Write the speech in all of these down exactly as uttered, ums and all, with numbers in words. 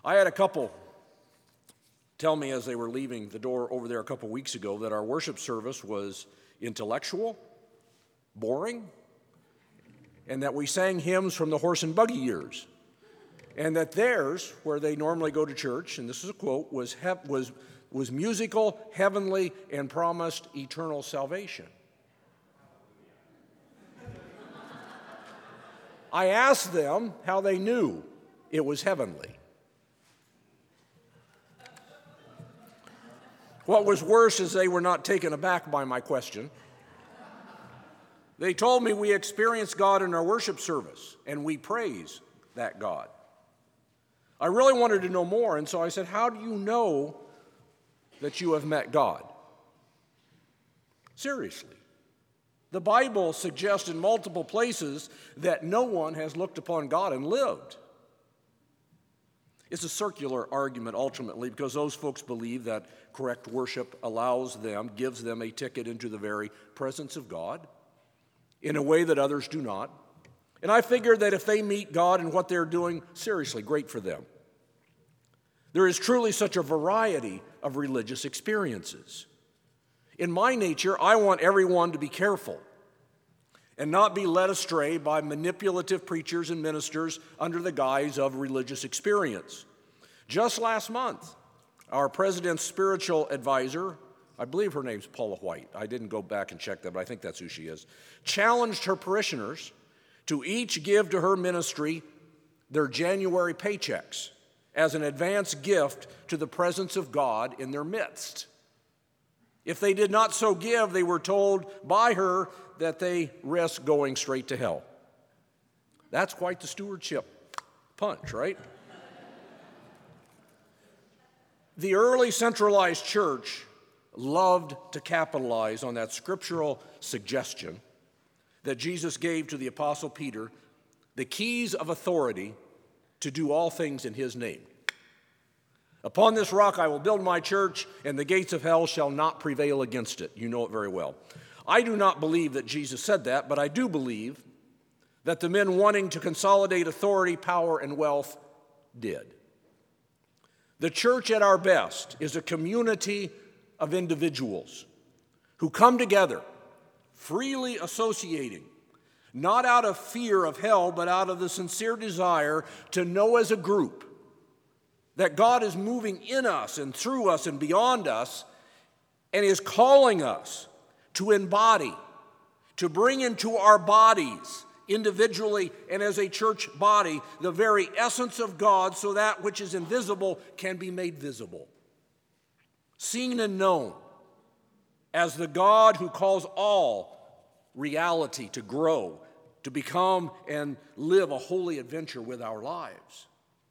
I had a couple tell me as they were leaving the door over there a couple weeks ago that our worship service was intellectual, boring, and that we sang hymns from the horse and buggy years, and that theirs, where they normally go to church, and this is a quote, was, he- was, was musical, heavenly, and promised eternal salvation. I asked them how they knew it was heavenly. What was worse is they were not taken aback by my question. They told me we experience God in our worship service, and we praise that God. I really wanted to know more, and so I said, how do you know that you have met God? Seriously. The Bible suggests in multiple places that no one has looked upon God and lived. It's a circular argument ultimately because those folks believe that correct worship allows them, gives them a ticket into the very presence of God in a way that others do not. And I figure that if they meet God in what they're doing, seriously, great for them. There is truly such a variety of religious experiences. In my nature, I want everyone to be careful and not be led astray by manipulative preachers and ministers under the guise of religious experience. Just last month, our president's spiritual advisor, I believe her name's Paula White, I didn't go back and check that, but I think that's who she is, challenged her parishioners to each give to her ministry their January paychecks as an advance gift to the presence of God in their midst. If they did not so give, they were told by her that they risk going straight to hell. That's quite the stewardship punch, right? The early centralized church loved to capitalize on that scriptural suggestion that Jesus gave to the Apostle Peter, the keys of authority to do all things in his name. Upon this rock I will build my church, and the gates of hell shall not prevail against it. You know it very well. I do not believe that Jesus said that, but I do believe that the men wanting to consolidate authority, power, and wealth did. The church at our best is a community of individuals who come together, freely associating, not out of fear of hell, but out of the sincere desire to know as a group that God is moving in us and through us and beyond us and is calling us to embody, to bring into our bodies, individually and as a church body, the very essence of God so that which is invisible can be made visible. Seen and known as the God who calls all reality to grow, to become and live a holy adventure with our lives.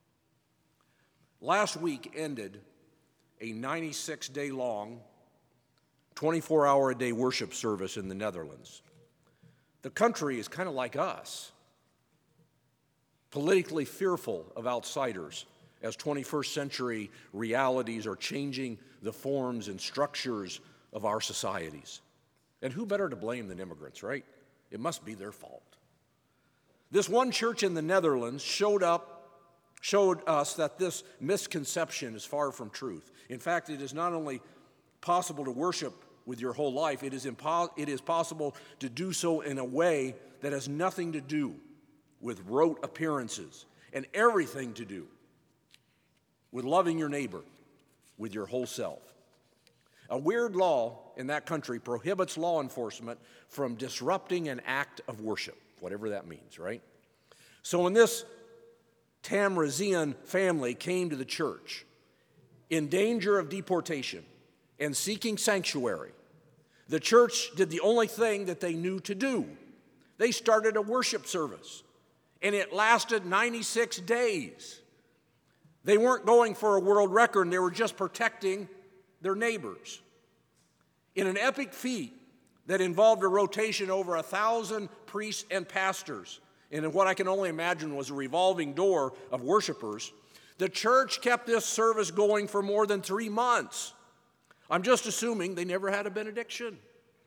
Last week ended a ninety-six day long, twenty-four hour a day worship service in the Netherlands. The country is kind of like us, politically fearful of outsiders as twenty-first century realities are changing the forms and structures of our societies. And who better to blame than immigrants, right? It must be their fault. This one church in the Netherlands showed up showed us that this misconception is far from truth. In fact, it is not only possible to worship with your whole life, it is, impo- it is possible to do so in a way that has nothing to do with rote appearances and everything to do with loving your neighbor with your whole self. A weird law in that country prohibits law enforcement from disrupting an act of worship, whatever that means, right? So when this Tamrazian family came to the church in danger of deportation and seeking sanctuary, the church did the only thing that they knew to do. They started a worship service, and it lasted ninety-six days. They weren't going for a world record, they were just protecting their neighbors. In an epic feat that involved a rotation over a thousand priests and pastors, and in what I can only imagine was a revolving door of worshipers, the church kept this service going for more than three months. I'm just assuming they never had a benediction.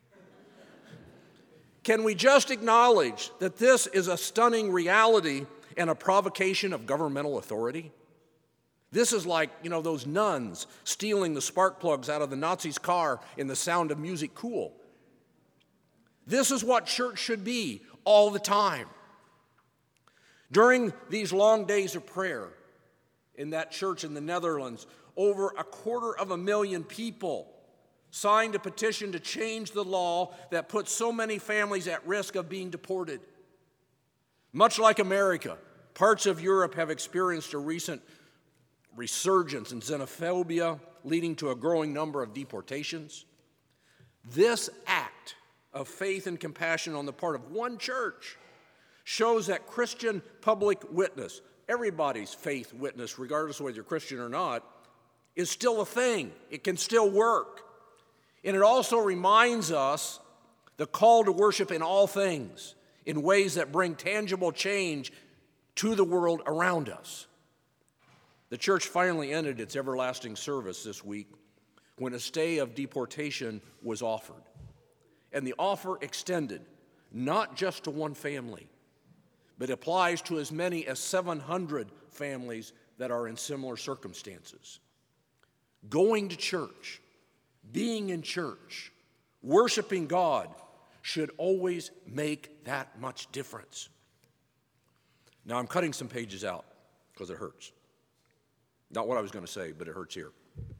Can we just acknowledge that this is a stunning reality and a provocation of governmental authority? This is like, you know, those nuns stealing the spark plugs out of the Nazis' car in The Sound of Music cool. This is what church should be all the time. During these long days of prayer in that church in the Netherlands, over a quarter of a million people signed a petition to change the law that puts so many families at risk of being deported. Much like America, parts of Europe have experienced a recent resurgence in xenophobia, leading to a growing number of deportations. This act of faith and compassion on the part of one church shows that Christian public witness, everybody's faith witness, regardless of whether you're Christian or not, is still a thing. It can still work. And it also reminds us the call to worship in all things, in ways that bring tangible change to the world around us. The church finally ended its everlasting service this week when a stay of deportation was offered. And the offer extended not just to one family, but applies to as many as seven hundred families that are in similar circumstances. Going to church, being in church, worshiping God should always make that much difference. Now, I'm cutting some pages out because it hurts. Not what I was going to say, but it hurts here.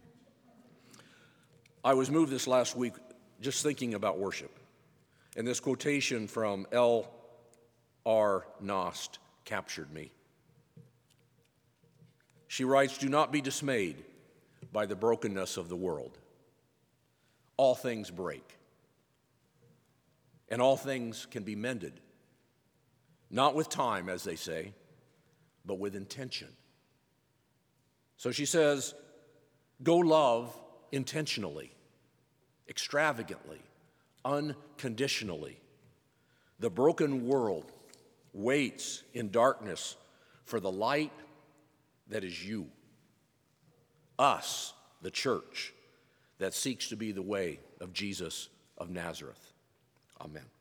I was moved this last week just thinking about worship. And this quotation from L R Knost captured me. She writes, "Do not be dismayed by the brokenness of the world. All things break, and all things can be mended, not with time, as they say, but with intention." So she says, go love intentionally, extravagantly, unconditionally. The broken world waits in darkness for the light that is you, us, the church, that seeks to be the way of Jesus of Nazareth. Amen.